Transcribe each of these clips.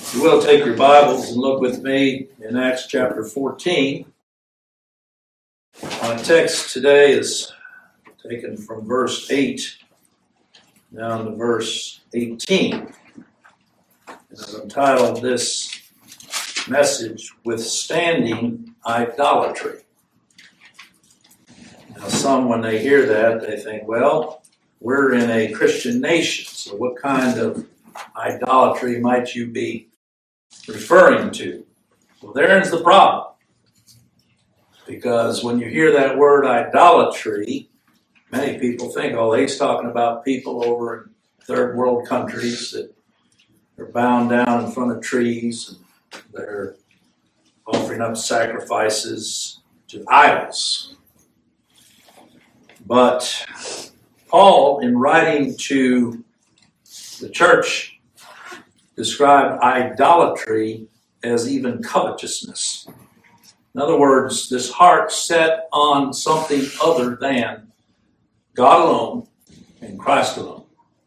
You will take your Bibles and look with me in Acts chapter 14. My text today is taken from verse 8 down to verse 18. And I've entitled this message, Withstanding Idolatry. Now some, when they hear that, they think, well, we're in a Christian nation, so what kind of idolatry might you be referring to? Well, there's the problem. Because when you hear that word idolatry, many people think, oh, he's talking about people over in third world countries that are bound down in front of trees and they're offering up sacrifices to idols. But Paul, in writing to the church, described idolatry as even covetousness. In other words, this heart set on something other than God alone and Christ alone.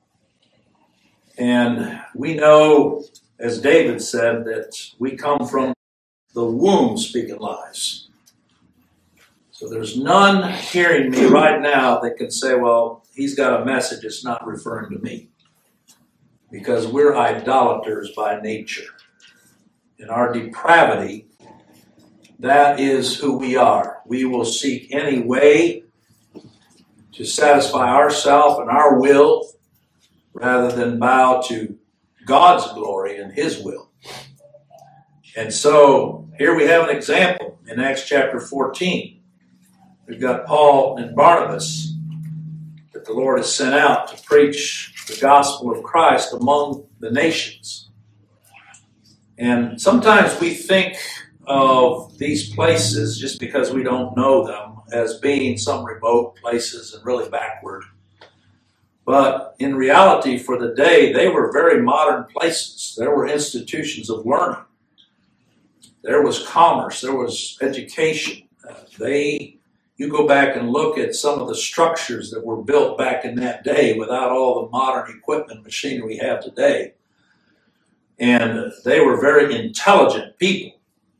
And we know, as David said, that we come from the womb speaking lies. So there's none hearing me right now that can say, well, he's got a message that's not referring to me. Because we're idolaters by nature. In our depravity, that is who we are. We will seek any way to satisfy ourselves and our will rather than bow to God's glory and His will. And so here we have an example in Acts chapter 14. We've got Paul and Barnabas that the Lord has sent out to preach the gospel of Christ among the nations. And sometimes we think of these places, just because we don't know them, as being some remote places and really backward. But in reality, for the day, they were very modern places. There were institutions of learning. There was commerce. There was education. You go back and look at some of the structures that were built back in that day without all the modern equipment and machinery we have today. And they were very intelligent people.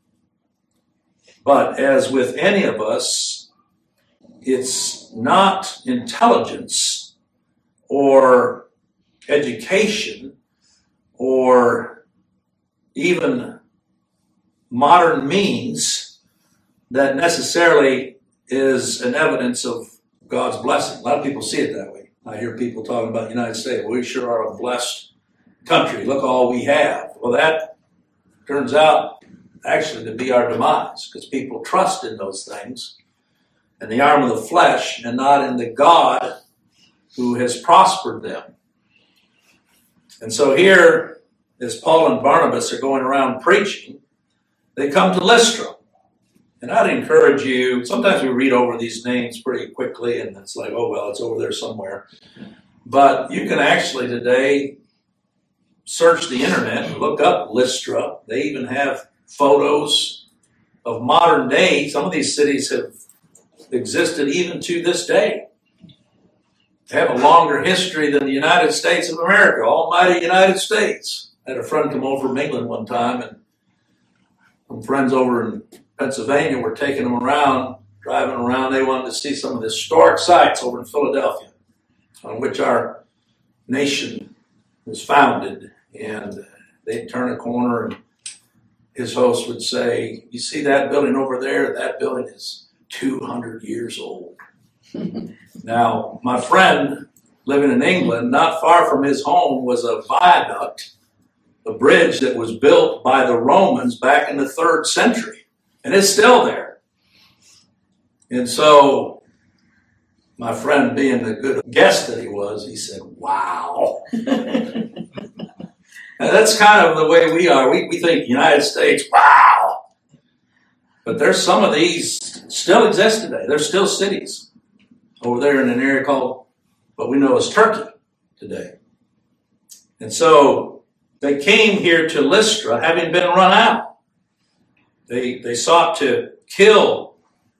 But as with any of us, it's not intelligence or education or even modern means that necessarily is an evidence of God's blessing. A lot of people see it that way. I hear people talking about the United States. We sure are a blessed country. Look all we have. Well, that turns out actually to be our demise because people trust in those things and the arm of the flesh and not in the God who has prospered them. And so here, as Paul and Barnabas are going around preaching, they come to Lystra. And I'd encourage you, sometimes we read over these names pretty quickly and it's like, oh, well, it's over there somewhere. But you can actually today search the internet and look up Lystra. They even have photos of modern day. Some of these cities have existed even to this day. They have a longer history than the United States of America, almighty United States. I had a friend come over from England one time and some friends over in Pennsylvania were taking them around, driving around. They wanted to see some of the historic sites over in Philadelphia on which our nation was founded. And they'd turn a corner and his host would say, you see that building over there? That building is 200 years old. Now, my friend living in England, not far from his home was a viaduct, a bridge that was built by the Romans back in the 3rd century. And it's still there. And so my friend, being the good guest that he was, he said, wow. And that's kind of the way we are. We think United States, wow. But there's some of these still exist today. There's still cities over there in an area called what we know as Turkey today. And so they came here to Lystra having been run out. They sought to kill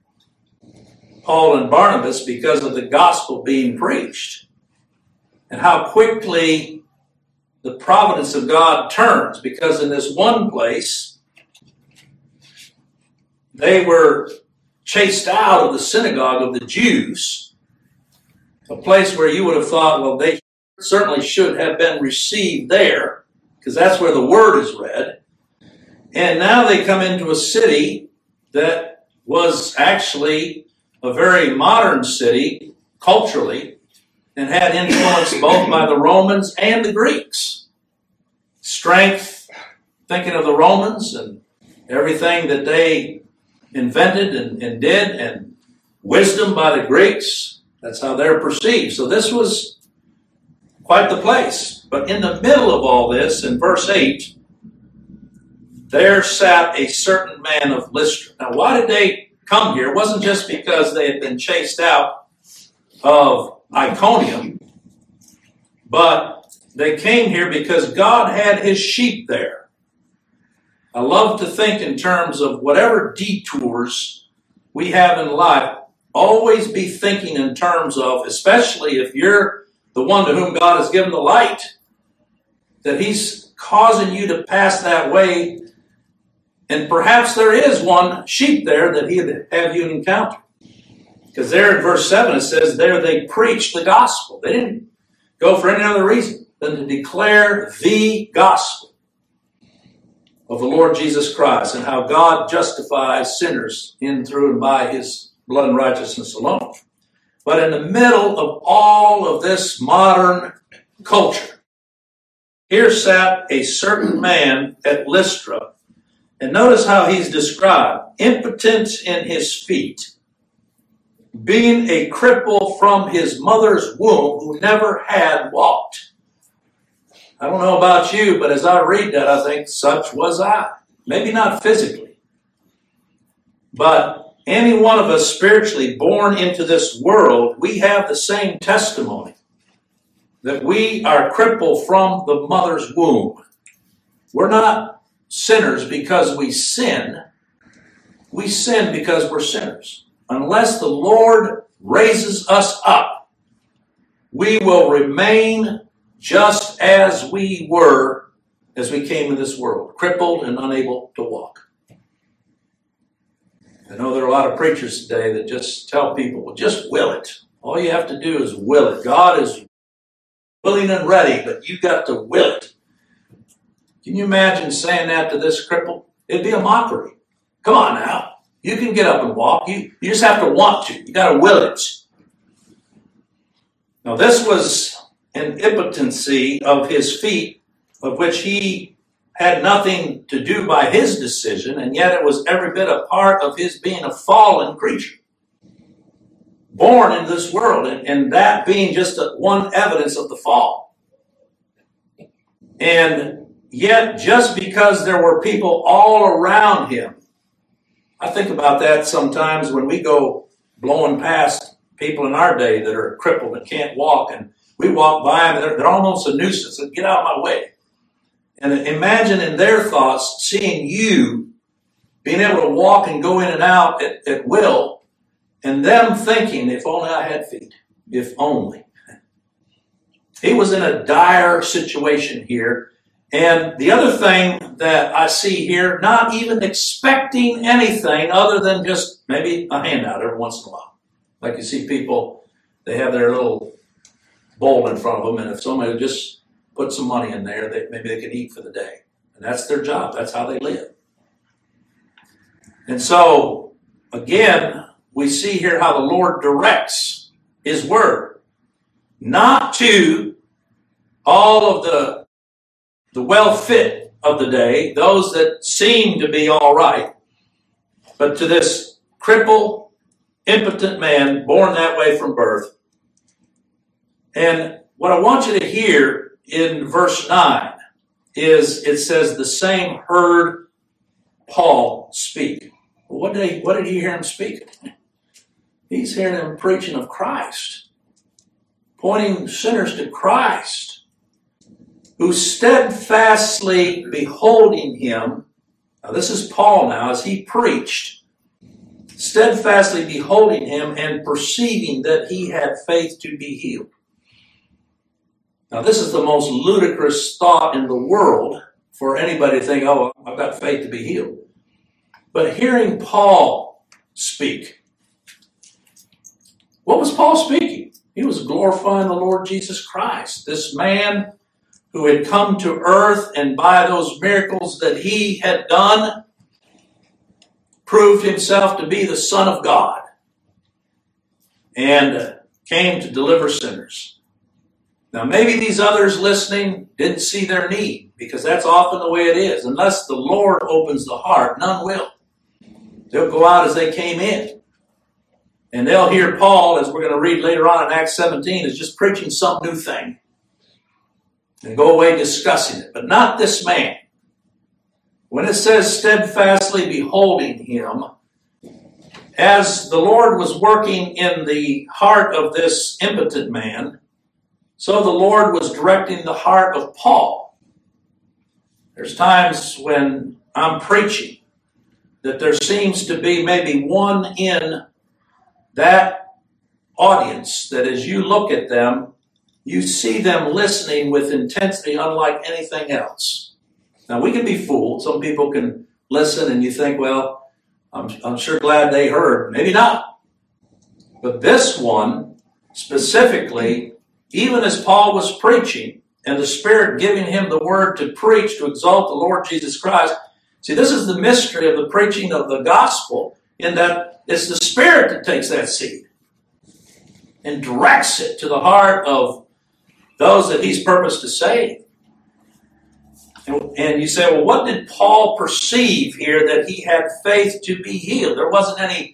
Paul and Barnabas because of the gospel being preached. And how quickly the providence of God turns, because in this one place, they were chased out of the synagogue of the Jews, a place where you would have thought, well, they certainly should have been received there, because that's where the word is read. And now they come into a city that was actually a very modern city culturally, and had influence both by the Romans and the Greeks. Strength, thinking of the Romans and everything that they invented and did, and wisdom by the Greeks. That's how they're perceived. So this was quite the place. But in the middle of all this, in verse 8, there sat a certain man of Lystra. Now, why did they come here? It wasn't just because they had been chased out of Iconium, but they came here because God had his sheep there. I love to think in terms of whatever detours we have in life, always be thinking in terms of, especially if you're the one to whom God has given the light, that he's causing you to pass that way, and perhaps there is one sheep there that he'd have you encounter. Because there in verse 7 it says, there they preached the gospel. They didn't go for any other reason than to declare the gospel of the Lord Jesus Christ and how God justifies sinners in, through, and by his blood and righteousness alone. But in the middle of all of this modern culture, here sat a certain man at Lystra, and notice how he's described: impotent in his feet, being a cripple from his mother's womb, who never had walked. I don't know about you, but as I read that, I think such was I. Maybe not physically, but any one of us spiritually born into this world, we have the same testimony, that we are crippled from the mother's womb. We're not sinners because we sin. We sin because we're sinners. Unless the Lord raises us up, we will remain just as we were as we came into this world, crippled and unable to walk. I know there are a lot of preachers today that just tell people, well, just will it. All you have to do is will it. God is willing and ready, but you got to will it. Can you imagine saying that to this cripple? It'd be a mockery. Come on now. You can get up and walk. You just have to want to. You got to will it. Now, this was an impotency of his feet, of which he had nothing to do by his decision, and yet it was every bit a part of his being a fallen creature, born in this world, and that being just one evidence of the fall. And yet, just because there were people all around him, I think about that sometimes when we go blowing past people in our day that are crippled and can't walk, and we walk by them, they're almost a nuisance. Get out of my way. And imagine in their thoughts seeing you being able to walk and go in and out at will, and them thinking, if only I had feet. If only. He was in a dire situation here. And the other thing that I see here, not even expecting anything other than just maybe a handout every once in a while. Like you see people, they have their little bowl in front of them, and if somebody would just put some money in there, maybe they could eat for the day. And that's their job. That's how they live. And so, again, we see here how the Lord directs his word. Not to all of the well-fit of the day, those that seem to be all right, but to this crippled, impotent man born that way from birth. And what I want you to hear in verse 9 is it says, the same heard Paul speak. Well, what did he hear him speak? He's hearing him preaching of Christ, pointing sinners to Christ, who steadfastly beholding him. Now this is Paul now, as he preached, steadfastly beholding him and perceiving that he had faith to be healed. Now, this is the most ludicrous thought in the world for anybody to think, oh, I've got faith to be healed. But hearing Paul speak, what was Paul speaking? He was glorifying the Lord Jesus Christ, this man who had come to earth and by those miracles that he had done, proved himself to be the Son of God and came to deliver sinners. Now, maybe these others listening didn't see their need, because that's often the way it is. Unless the Lord opens the heart, none will. They'll go out as they came in. And they'll hear Paul, as we're going to read later on in Acts 17, is just preaching some new thing. And go away discussing it. But not this man. When it says steadfastly beholding him, as the Lord was working in the heart of this impotent man, so the Lord was directing the heart of Paul. There's times when I'm preaching that there seems to be maybe one in that audience that as you look at them, you see them listening with intensity unlike anything else. Now, we can be fooled. Some people can listen and you think, well, I'm sure glad they heard. Maybe not. But this one, specifically, even as Paul was preaching and the Spirit giving him the word to preach, to exalt the Lord Jesus Christ. See, this is the mystery of the preaching of the gospel, in that it's the Spirit that takes that seed and directs it to the heart of those that he's purposed to save. And you say, well, what did Paul perceive here that he had faith to be healed? There wasn't any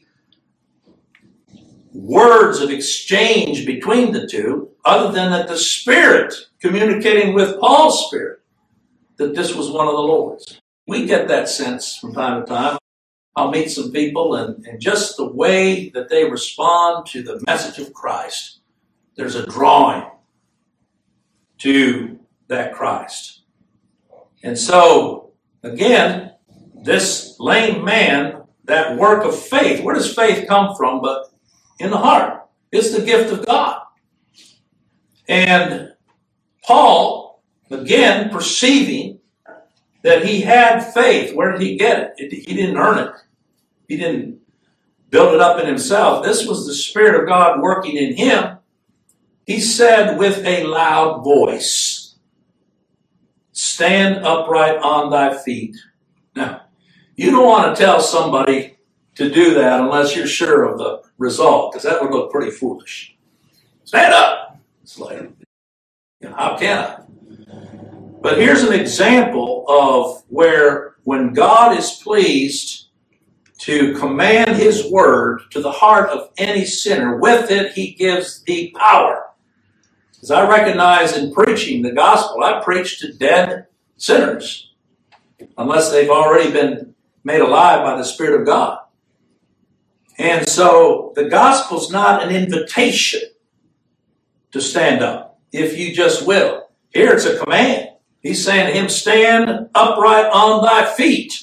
words of exchange between the two, other than that the Spirit communicating with Paul's spirit that this was one of the Lord's. We get that sense from time to time. I'll meet some people, and just the way that they respond to the message of Christ, there's a drawing to that Christ. And so, again, this lame man, that work of faith, where does faith come from but in the heart? It's the gift of God. And Paul, again, perceiving that he had faith. Where did he get it? He didn't earn it. He didn't build it up in himself. This was the Spirit of God working in him. He said with a loud voice, "Stand upright on thy feet." Now, you don't want to tell somebody to do that unless you're sure of the result, because that would look pretty foolish. Stand up. It's like, how can I? But here's an example of where when God is pleased to command his word to the heart of any sinner, with it he gives the power. As I recognize in preaching the gospel, I preach to dead sinners, unless they've already been made alive by the Spirit of God. And so the gospel's not an invitation to stand up, if you just will. Here it's a command. He's saying to him, stand upright on thy feet.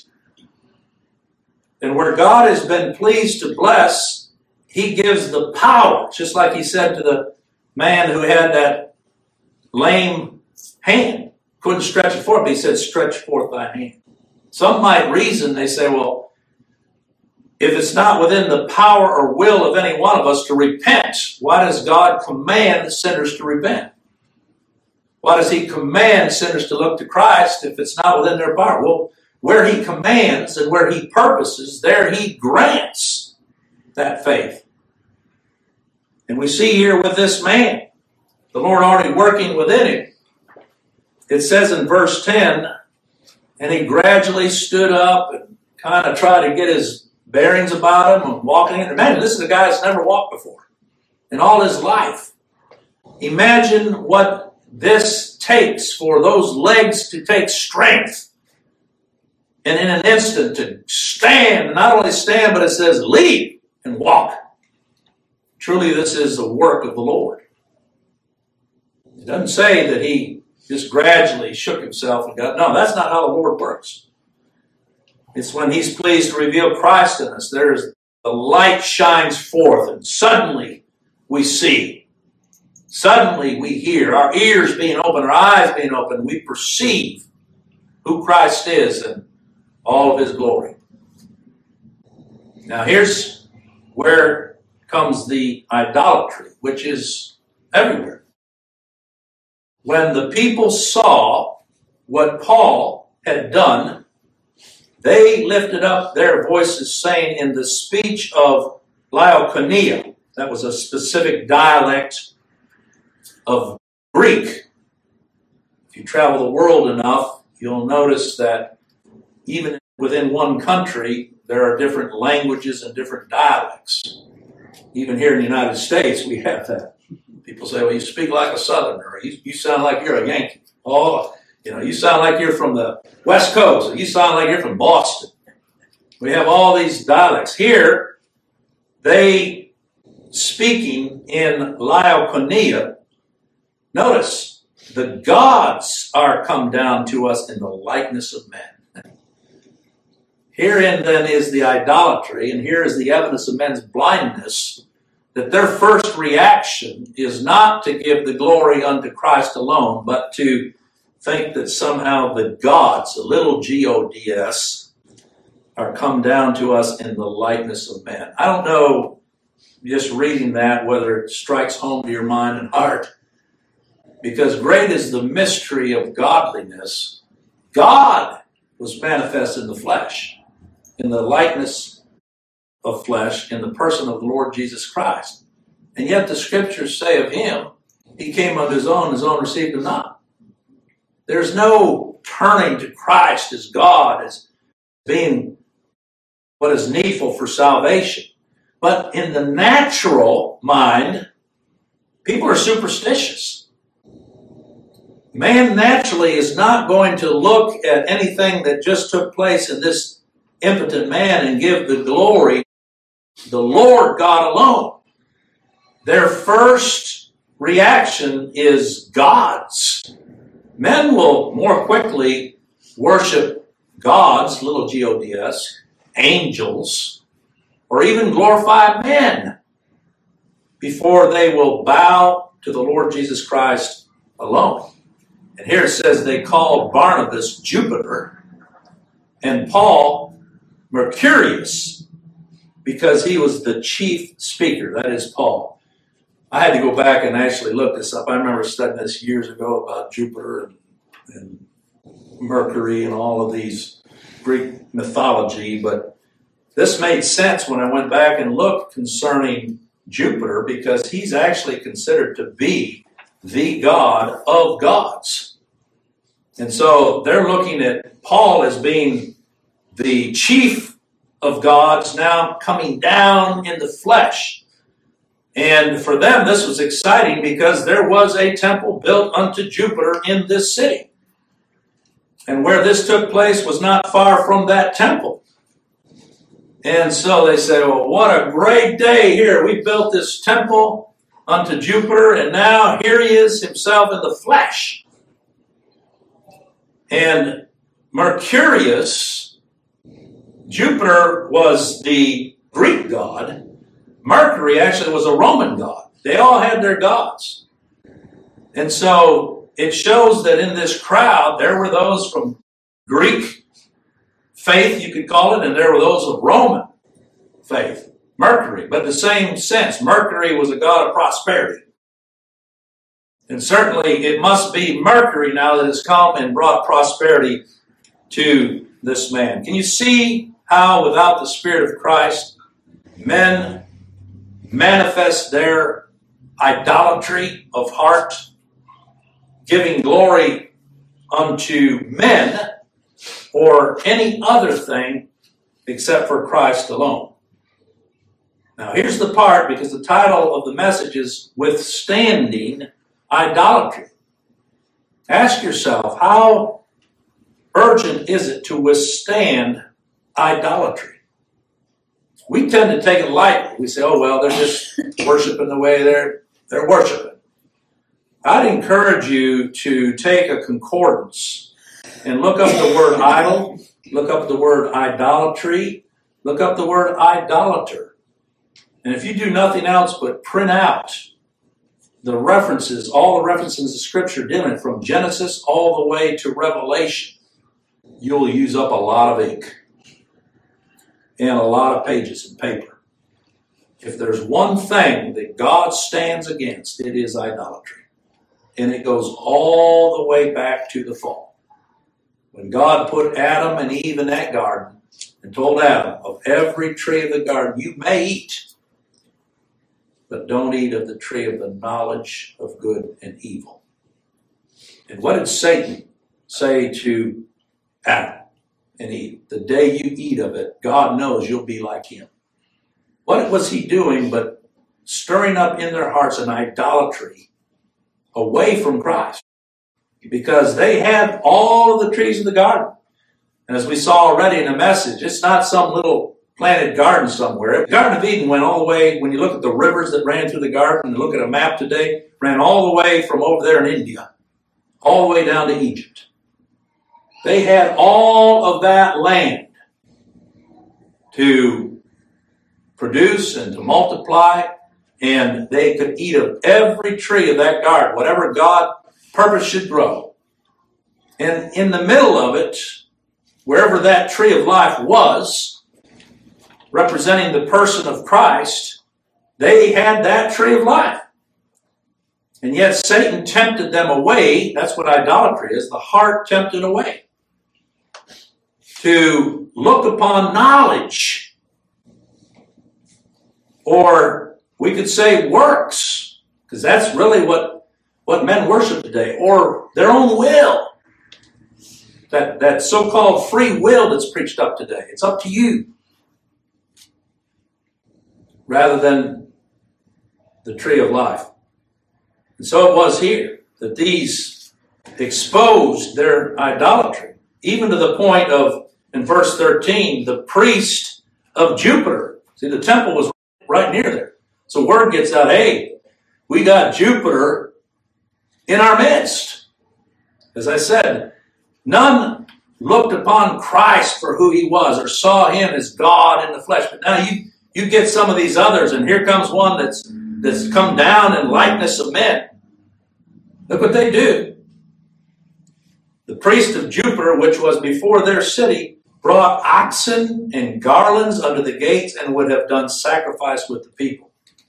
And where God has been pleased to bless, he gives the power. Just like he said to the man who had that lame hand. Couldn't stretch it forth, but he said, stretch forth thy hand. Some might reason, they say, well, if it's not within the power or will of any one of us to repent, why does God command sinners to repent? Why does he command sinners to look to Christ if it's not within their power? Well, where he commands and where he purposes, there he grants that faith. And we see here with this man, the Lord already working within him. It says in verse 10, and he gradually stood up and kind of tried to get his bearings about him and walking in. Imagine, this is a guy that's never walked before in all his life. Imagine what this takes for those legs to take strength. And in an instant to stand, and not only stand, but it says leap and walk. Truly, this is the work of the Lord. It doesn't say that he just gradually shook himself and got, no, that's not how the Lord works. It's when he's pleased to reveal Christ in us. The light shines forth, and suddenly we see. Suddenly we hear, our ears being open, our eyes being open, we perceive who Christ is and all of his glory. Now here's where comes the idolatry, which is everywhere. When the people saw what Paul had done, they lifted up their voices, saying in the speech of Lycaonia, that was a specific dialect of Greek. If you travel the world enough, you'll notice that even within one country, there are different languages and different dialects. Even here in the United States, we have that. People say, well, you speak like a Southerner. You sound like you're a Yankee. Oh, you sound like you're from the West Coast. Or you sound like you're from Boston. We have all these dialects. Here, they, speaking in Lycaonia, notice, the gods are come down to us in the likeness of men. Herein then is the idolatry, and here is the evidence of men's blindness, that their first reaction is not to give the glory unto Christ alone, but to think that somehow the gods, the little gods, are come down to us in the likeness of men. I don't know, just reading that, whether it strikes home to your mind and heart, because great is the mystery of godliness. God was manifest in the flesh, in the likeness of flesh, in the person of the Lord Jesus Christ. And yet the scriptures say of him, he came unto his own received him not. There's no turning to Christ as God, as being what is needful for salvation. But in the natural mind, people are superstitious. Man naturally is not going to look at anything that just took place in this impotent man and give the glory to the Lord God alone. Their first reaction is gods. Men will more quickly worship gods, little gods, angels, or even glorify men before they will bow to the Lord Jesus Christ alone. And here it says they called Barnabas Jupiter and Paul Mercurius, because he was the chief speaker. That is Paul. I had to go back and actually look this up. I remember studying this years ago about Jupiter and Mercury and all of these Greek mythology, but this made sense when I went back and looked concerning Jupiter, because he's actually considered to be the god of gods. And so they're looking at Paul as being the chief of gods, now coming down in the flesh. And for them, this was exciting because there was a temple built unto Jupiter in this city. And where this took place was not far from that temple. And so they said, well, what a great day here. We built this temple unto Jupiter, and now here he is himself in the flesh. And Mercurius, Jupiter was the Greek god. Mercury actually was a Roman god. They all had their gods. And so it shows that in this crowd, there were those from Greek faith, you could call it, and there were those of Roman faith. Mercury, but the same sense. Mercury was a god of prosperity. And certainly it must be Mercury now that has come and brought prosperity to this man. Can you see how without the Spirit of Christ, men manifest their idolatry of heart, giving glory unto men or any other thing except for Christ alone? Now here's the part, because the title of the message is Withstanding Idolatry. Ask yourself, how urgent is it to withstand idolatry? We tend to take it lightly. We say, oh, well, they're just worshiping the way they're worshiping. I'd encourage you to take a concordance and look up the word idol, look up the word idolatry, look up the word idolater. And if you do nothing else but print out the references, all the references to Scripture dealing from Genesis all the way to Revelation, you'll use up a lot of ink and a lot of pages in paper. If there's one thing that God stands against, it is idolatry. And it goes all the way back to the fall. When God put Adam and Eve in that garden and told Adam, of every tree of the garden you may eat, but don't eat of the tree of the knowledge of good and evil. And what did Satan say to Adam and Eve? The day you eat of it, God knows you'll be like him. What was he doing but stirring up in their hearts an idolatry away from Christ? Because they had all of the trees of the garden. And as we saw already in the message, it's not some little planted garden somewhere. The Garden of Eden went all the way, when you look at the rivers that ran through the garden, and look at a map today, ran all the way from over there in India, all the way down to Egypt. They had all of that land to produce and to multiply, and they could eat of every tree of that garden, whatever God purpose should grow. And in the middle of it, wherever that tree of life was, representing the person of Christ, they had that tree of life. And yet Satan tempted them away. That's what idolatry is, the heart tempted away. To look upon knowledge. Or we could say works, because that's really what men worship today. Or their own will. That so-called free will that's preached up today. It's up to you. Rather than the tree of life. And so it was here that these exposed their idolatry, even to the point of, in verse 13, the priest of Jupiter. See, the temple was right near there. So word gets out, hey, we got Jupiter in our midst. As I said, none looked upon Christ for who he was or saw him as God in the flesh. But now you get some of these others, and here comes one that's come down in likeness of men. Look what they do. The priest of Jupiter, which was before their city, brought oxen and garlands under the gates and would have done sacrifice with the people.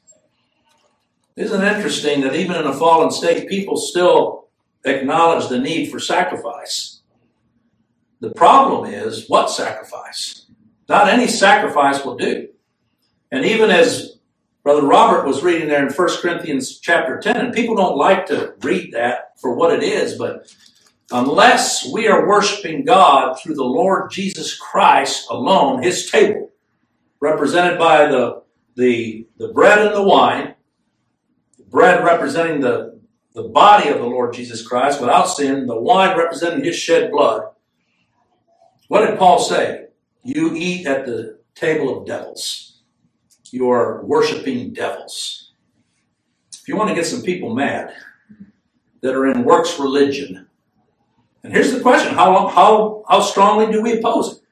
Isn't it interesting that even in a fallen state, people still acknowledge the need for sacrifice? The problem is, what sacrifice? Not any sacrifice will do. And even as Brother Robert was reading there in 1 Corinthians chapter 10, and people don't like to read that for what it is, but unless we are worshiping God through the Lord Jesus Christ alone, his table, represented by the bread and the wine, the bread representing the body of the Lord Jesus Christ without sin, the wine representing his shed blood. What did Paul say? You eat at the table of devils. You are worshiping devils. If you want to get some people mad that are in works religion, and here's the question, how strongly do we oppose it?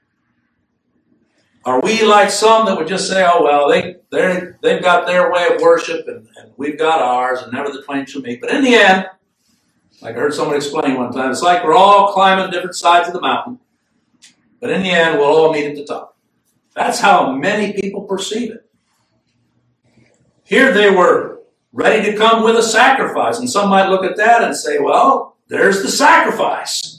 Are we like some that would just say, oh, well, they've got their way of worship and we've got ours and never the twain shall meet. But in the end, like I heard someone explain one time, it's like we're all climbing different sides of the mountain, but in the end, we'll all meet at the top. That's how many people perceive it. Here they were ready to come with a sacrifice. And some might look at that and say, well, there's the sacrifice.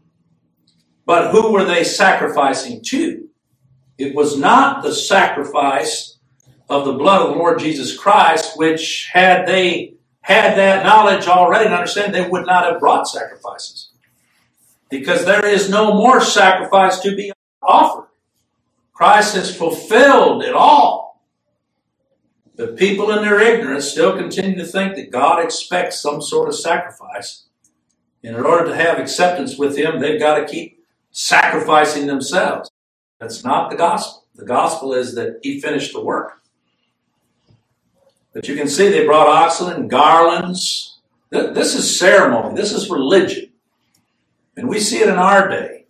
But who were they sacrificing to? It was not the sacrifice of the blood of the Lord Jesus Christ, which had they had that knowledge already and understanding, they would not have brought sacrifices. Because there is no more sacrifice to be offered. Christ has fulfilled it all. But people in their ignorance still continue to think that God expects some sort of sacrifice. And in order to have acceptance with him, they've got to keep sacrificing themselves. That's not the gospel. The gospel is that he finished the work. But you can see they brought oxen and garlands. This is ceremony. This is religion. And we see it in our day.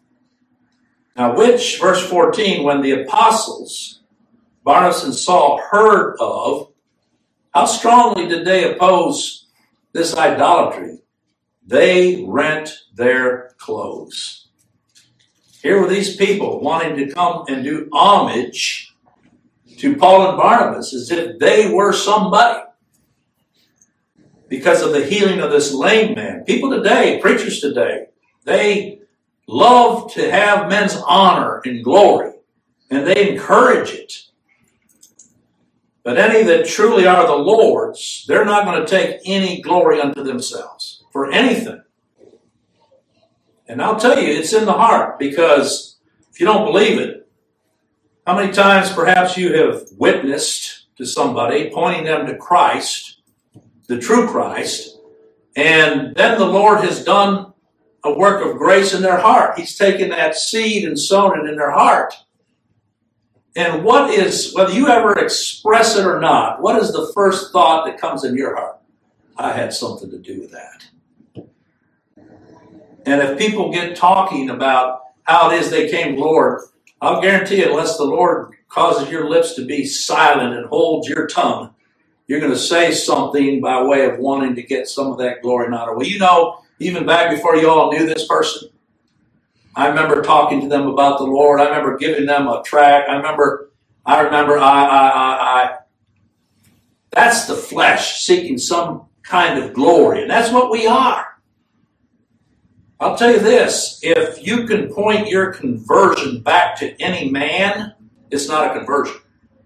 Now, which, verse 14, when the apostles, Barnabas and Saul, heard of How strongly did they oppose this idolatry? They rent their clothes. Here were these people wanting to come and do homage to Paul and Barnabas as if they were somebody because of the healing of this lame man. People today, preachers today, they love to have men's honor and glory, and they encourage it. But any that truly are the Lord's, they're not going to take any glory unto themselves for anything. And I'll tell you, it's in the heart, because if you don't believe it, how many times perhaps you have witnessed to somebody, pointing them to Christ, the true Christ, and then the Lord has done a work of grace in their heart. He's taken that seed and sown it in their heart. And what is, whether you ever express it or not, what is the first thought that comes in your heart? I had something to do with that. And if people get talking about how it is they came to the Lord, I'll guarantee you, unless the Lord causes your lips to be silent and holds your tongue, you're going to say something by way of wanting to get some of that glory and honor. Well, you know, even back before you all knew this person, I remember talking to them about the Lord. I remember giving them a tract. I remember. That's the flesh seeking some kind of glory, and that's what we are. I'll tell you this, if you can point your conversion back to any man, it's not a conversion.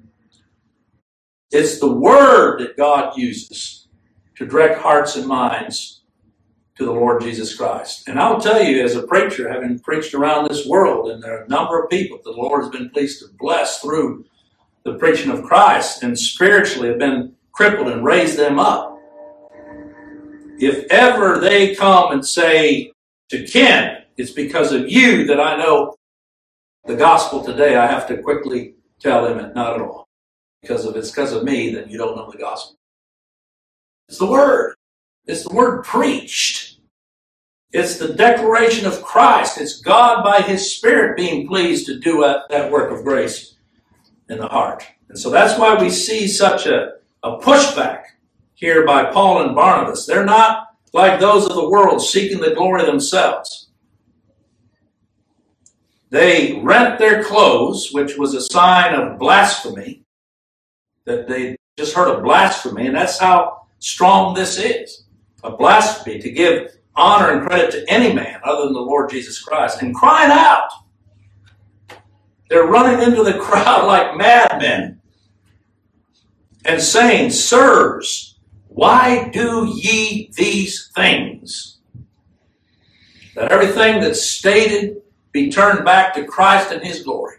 It's the word that God uses to direct hearts and minds to the Lord Jesus Christ. And I'll tell you, as a preacher, having preached around this world, and there are a number of people that the Lord has been pleased to bless through the preaching of Christ, and spiritually have been crippled and raised them up. If ever they come and say to Ken, it's because of you that I know the gospel today, I have to quickly tell them it, not at all. Because if it's because of me, then you don't know the gospel. It's the word. It's the word preached. It's the declaration of Christ. It's God by His Spirit being pleased to do that work of grace in the heart. And so that's why we see such a pushback here by Paul and Barnabas. They're not like those of the world seeking the glory themselves. They rent their clothes, which was a sign of blasphemy, that they just heard of blasphemy, and that's how strong this is. A blasphemy, to give honor and credit to any man other than the Lord Jesus Christ, and crying out. They're running into the crowd like madmen and saying, "Sirs, why do ye these things? That everything that's stated be turned back to Christ and His glory.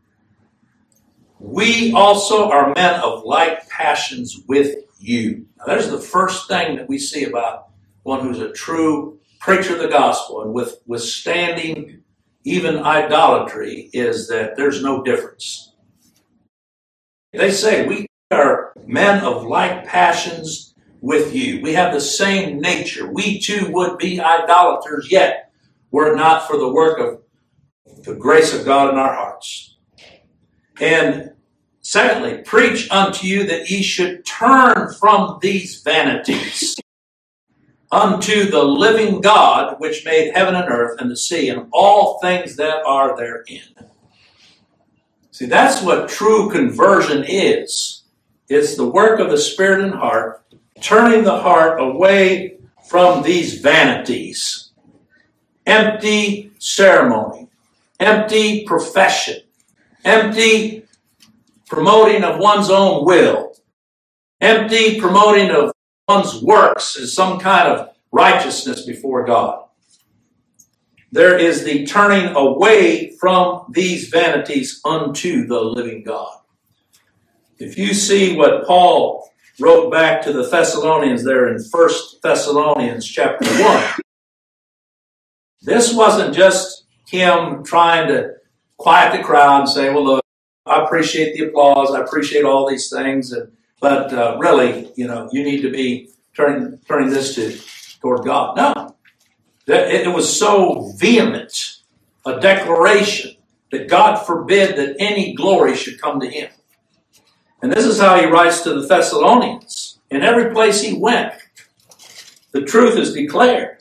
We also are men of like passions with you." Now, there's the first thing that we see about one who's a true preacher of the gospel and withstanding even idolatry, is that there's no difference. They say, we are men of like passions with you. We have the same nature. We too would be idolaters, yet were it not for the work of the grace of God in our hearts. And secondly, preach unto you that ye should turn from these vanities unto the living God, which made heaven and earth and the sea and all things that are therein. See, that's what true conversion is. It's the work of the Spirit and heart, turning the heart away from these vanities. Empty ceremony, empty profession, empty promoting of one's own will, empty promoting of one's works as some kind of righteousness before God. There is the turning away from these vanities unto the living God. If you see what Paul wrote back to the Thessalonians there in 1 Thessalonians chapter 1, this wasn't just him trying to quiet the crowd and say, well, look, I appreciate the applause, I appreciate all these things, but really, you need to be turning this toward God. No. It was so vehement, a declaration that God forbid that any glory should come to him. And this is how he writes to the Thessalonians. in every place he went, the truth is declared.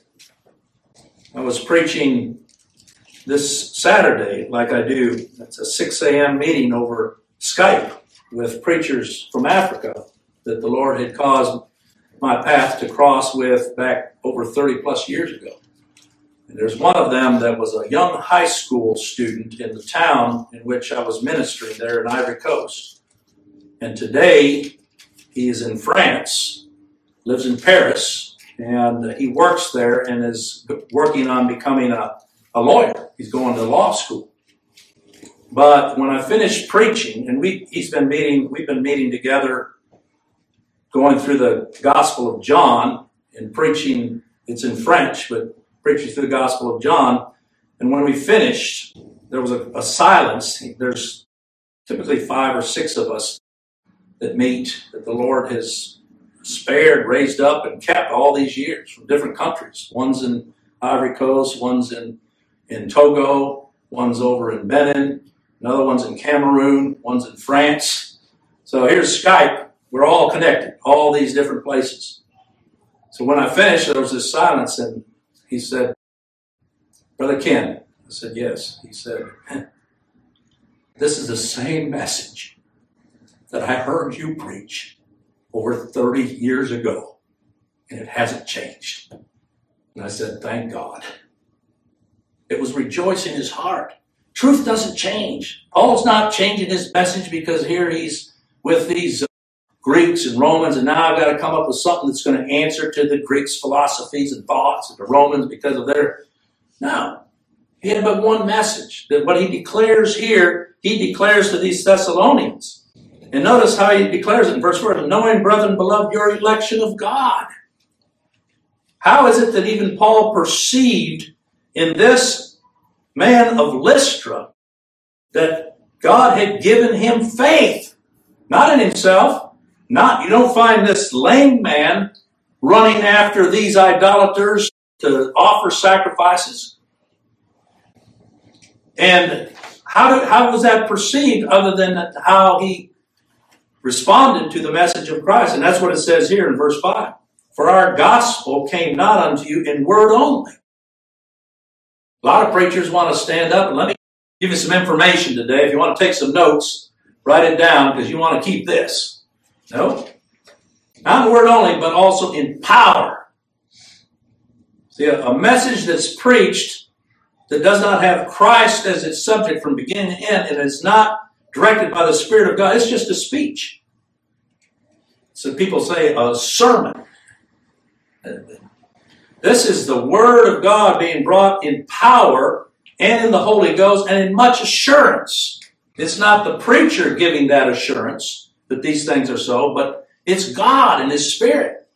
I was preaching this Saturday, like I do. It's a 6 a.m. meeting over Skype with preachers from Africa that the Lord had caused my path to cross with back over 30 plus years ago. And there's one of them that was a young high school student in the town in which I was ministering there in Ivory Coast. And today he is in France, lives in Paris, and he works there and is working on becoming a lawyer. He's going to law school. But when I finished preaching, and we've been meeting together, going through the Gospel of John and preaching. It's in French, but preaching through the Gospel of John. And when we finished, there was a silence. There's typically 5 or 6 of us that meet, that the Lord has spared, raised up, and kept all these years from different countries. One's in Ivory Coast, one's in Togo, one's over in Benin, another one's in Cameroon, one's in France. So here's Skype. We're all connected, all these different places. So when I finished, there was this silence, and he said, "Brother Ken." I said, "Yes." He said, "This is the same message that I heard you preach over 30 years ago, and it hasn't changed." And I said, "Thank God." It was rejoicing his heart. Truth doesn't change. Paul's not changing his message because here he's with these Greeks and Romans, and now I've got to come up with something that's going to answer to the Greeks' philosophies and thoughts, and the Romans because of their... No. He had but one message, that what he declares here, he declares to these Thessalonians. And notice how he declares it in verse 4, "Knowing, brethren, beloved, your election of God." How is it that even Paul perceived in this man of Lystra that God had given him faith? Not in himself. You don't find this lame man running after these idolaters to offer sacrifices. And how was that perceived other than how he responded to the message of Christ? And that's what it says here in verse 5. "For our gospel came not unto you in word only." A lot of preachers want to stand up, and let me give you some information today. If you want to take some notes, write it down because you want to keep this. No, not in word only, but also in power. See, a message that's preached that does not have Christ as its subject from beginning to end, and is not directed by the Spirit of God, it's just a speech. So people say a sermon. This is the Word of God being brought in power and in the Holy Ghost and in much assurance. It's not the preacher giving that assurance that these things are so, but it's God and His Spirit.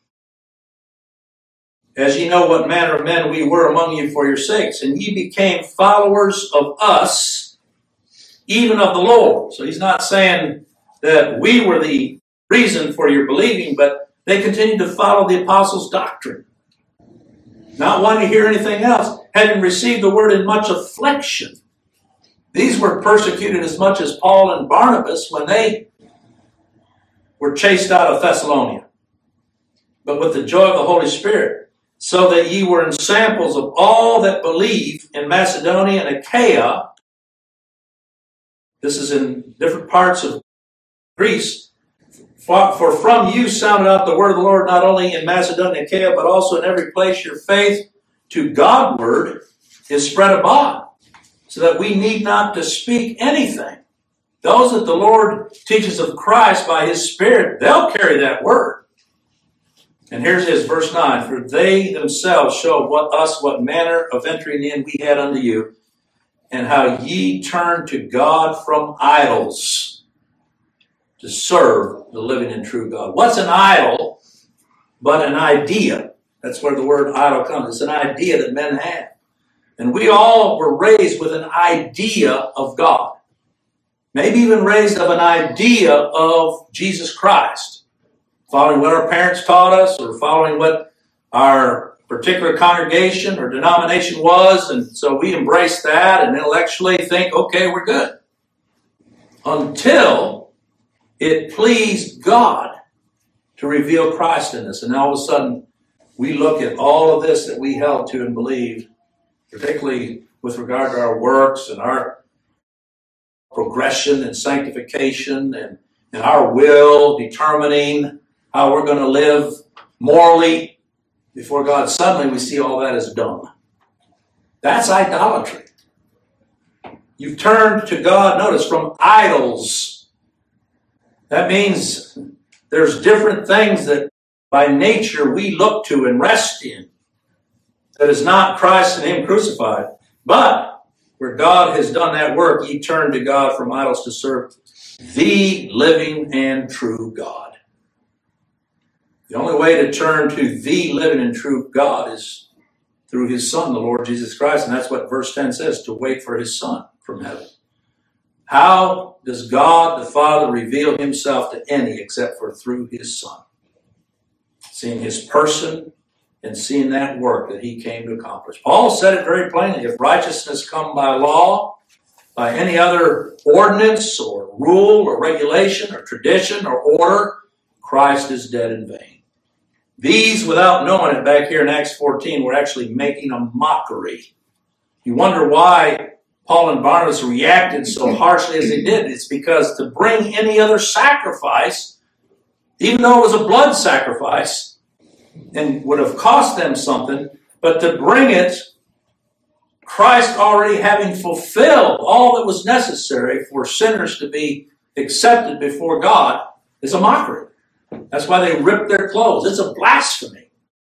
"As ye know what manner of men we were among you for your sakes, and ye became followers of us, even of the Lord." So he's not saying that we were the reason for your believing, but they continued to follow the apostles' doctrine, not wanting to hear anything else, having received the word in much affliction. These were persecuted as much as Paul and Barnabas when they were chased out of Thessalonica, but with the joy of the Holy Spirit, so that ye were ensamples of all that believe in Macedonia and Achaia. This is in different parts of Greece. "For from you sounded out the word of the Lord, not only in Macedonia and Achaia, but also in every place your faith to Godward is spread abroad, so that we need not to speak anything." Those that the Lord teaches of Christ by His Spirit, they'll carry that word. And here's his verse 9. "For they themselves show what manner of entering in we had unto you, and how ye turned to God from idols to serve the living and true God." What's an idol but an idea? That's where the word idol comes. It's an idea that men have. And we all were raised with an idea of God. Maybe even raised of an idea of Jesus Christ. Following what our parents taught us, or following what our particular congregation or denomination was. And so we embrace that and intellectually think, okay, we're good. Until it pleased God to reveal Christ in us. And all of a sudden, we look at all of this that we held to and believed, particularly with regard to our works and our progression and sanctification and our will determining how we're going to live morally before God. Suddenly we see all that as dung. That's idolatry. You've turned to God, notice, from idols. That means there's different things that by nature we look to and rest in that is not Christ and Him crucified. But where God has done that work, ye turn to God from idols to serve the living and true God. The only way to turn to the living and true God is through His Son, the Lord Jesus Christ. And that's what verse 10 says, to wait for His Son from heaven. How does God the Father reveal Himself to any except for through His Son? Seeing His person and seeing that work that He came to accomplish. Paul said it very plainly. If righteousness come by law, by any other ordinance or rule or regulation or tradition or order, Christ is dead in vain. These, without knowing it, back here in Acts 14, were actually making a mockery. You wonder why Paul and Barnabas reacted so harshly as they did. It's because to bring any other sacrifice, even though it was a blood sacrifice, and would have cost them something, but to bring it, Christ already having fulfilled all that was necessary for sinners to be accepted before God, is a mockery. That's why they rip their clothes. It's a blasphemy.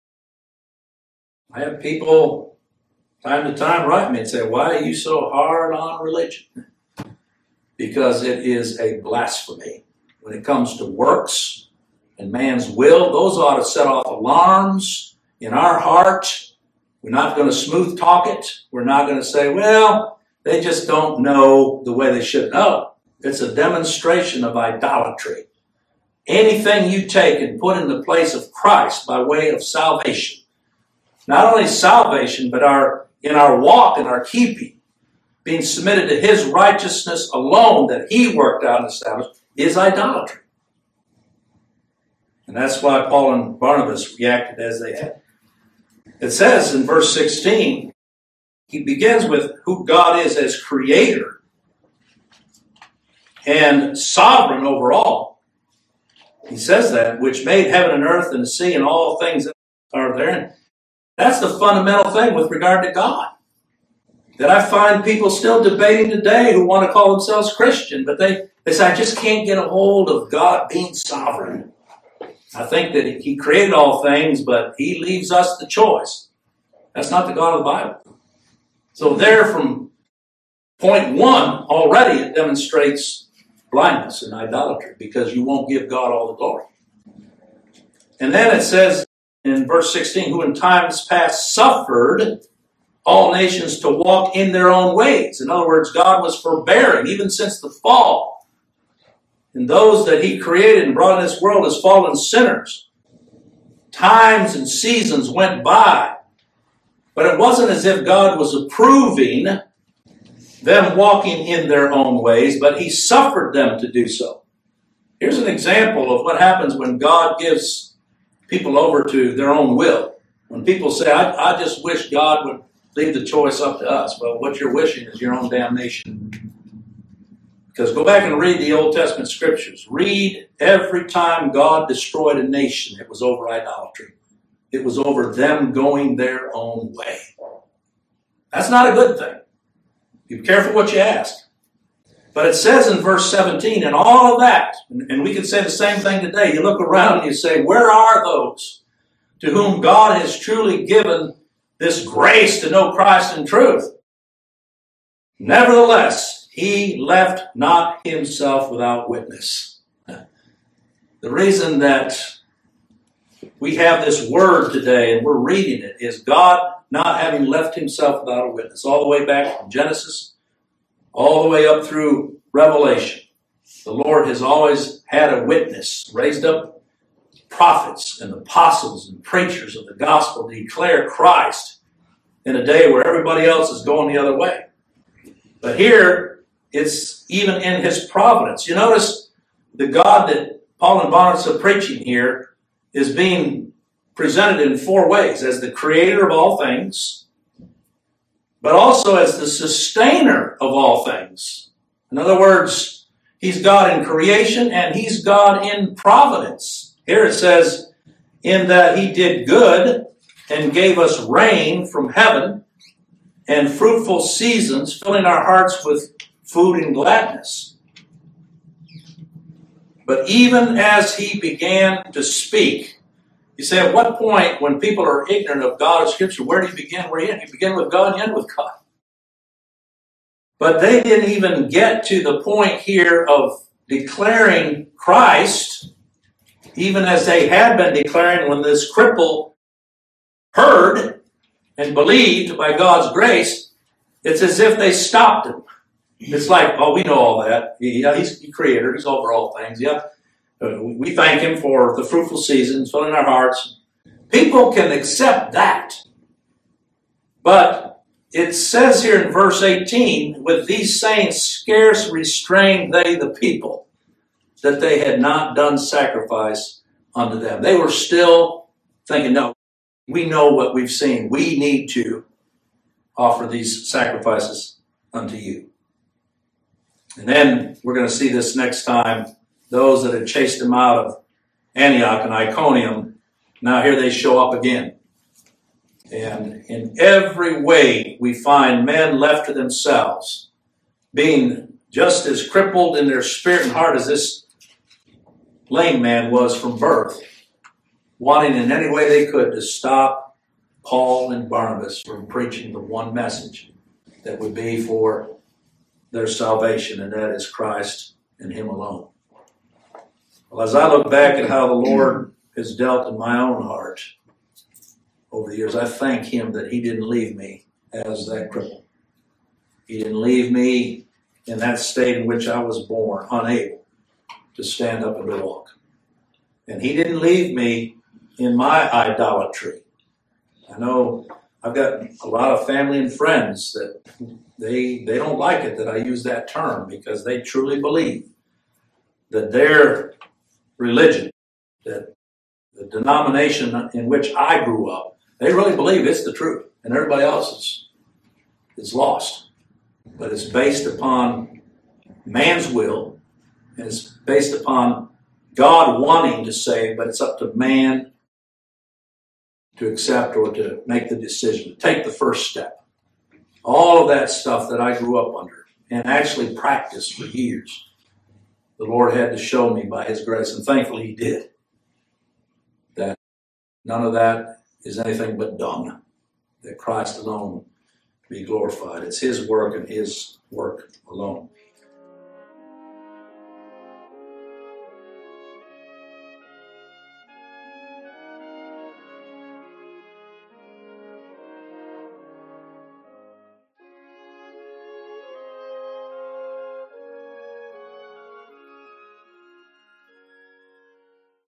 I have people time to time write me and say, why are you so hard on religion? Because it is a blasphemy. When it comes to works and man's will, those ought to set off alarms in our heart. We're not going to smooth talk it. We're not going to say, well, they just don't know the way they should know. It's a demonstration of idolatry. Anything you take and put in the place of Christ by way of salvation, not only salvation, but in our walk and our keeping, being submitted to His righteousness alone that He worked out and established, is idolatry. And that's why Paul and Barnabas reacted as they had. It says in verse 16, he begins with who God is as creator and sovereign over all. He says that, which made heaven and earth and the sea and all things that are therein. That's the fundamental thing with regard to God. That I find people still debating today who want to call themselves Christian, but they say, I just can't get a hold of God being sovereign. I think that He created all things, but He leaves us the choice. That's not the God of the Bible. So there from point one, already it demonstrates blindness and idolatry, because you won't give God all the glory. And then it says in verse 16, who in times past suffered all nations to walk in their own ways. In other words, God was forbearing even since the fall. And those that He created and brought in this world as fallen sinners. Times and seasons went by, but it wasn't as if God was approving them walking in their own ways, but He suffered them to do so. Here's an example of what happens when God gives people over to their own will. When people say, I just wish God would leave the choice up to us. Well, what you're wishing is your own damnation. Because go back and read the Old Testament scriptures. Read every time God destroyed a nation, it was over idolatry. It was over them going their own way. That's not a good thing. Be careful what you ask. But it says in verse 17, and all of that, and we can say the same thing today. You look around and you say, where are those to whom God has truly given this grace to know Christ in truth? Nevertheless, He left not Himself without witness. The reason that we have this word today and we're reading it is God not having left Himself without a witness. All the way back from Genesis, all the way up through Revelation. The Lord has always had a witness, raised up prophets and apostles and preachers of the gospel to declare Christ in a day where everybody else is going the other way. But here, it's even in His providence. You notice the God that Paul and Barnabas are preaching here is being presented in four ways: as the creator of all things, but also as the sustainer of all things. In other words, he's God in creation and he's God in providence. Here it says, in that he did good and gave us rain from heaven and fruitful seasons, filling our hearts with food and gladness. But even as he began to speak, you say, at what point, when people are ignorant of God or Scripture, where do you begin? Where you end? You begin with God, you end with God. But they didn't even get to the point here of declaring Christ, even as they had been declaring when this cripple heard and believed by God's grace. It's as if they stopped him. It's like, oh, we know all that. He's the creator. He's over all things. Yeah. We thank him for the fruitful seasons, filling our hearts. People can accept that. But it says here in verse 18, with these sayings scarce restrained they the people, that they had not done sacrifice unto them. They were still thinking, no, we know what we've seen. We need to offer these sacrifices unto you. And then we're going to see this next time. Those that had chased him out of Antioch and Iconium, now here they show up again. And in every way we find men left to themselves, being just as crippled in their spirit and heart as this lame man was from birth, wanting in any way they could to stop Paul and Barnabas from preaching the one message that would be for their salvation, and that is Christ and him alone. Well, as I look back at how the Lord has dealt in my own heart over the years, I thank him that he didn't leave me as that cripple. He didn't leave me in that state in which I was born, unable to stand up and to walk. And he didn't leave me in my idolatry. I know I've got a lot of family and friends that they don't like it that I use that term, because they truly believe that their religion, that the denomination in which I grew up, they really believe it's the truth, and everybody else is lost. But it's based upon man's will, and it's based upon God wanting to save, but it's up to man to accept or to make the decision, to take the first step. All of that stuff that I grew up under and actually practiced for years, the Lord had to show me by his grace, and thankfully he did, that none of that is anything but dung, that Christ alone be glorified. It's his work and his work alone.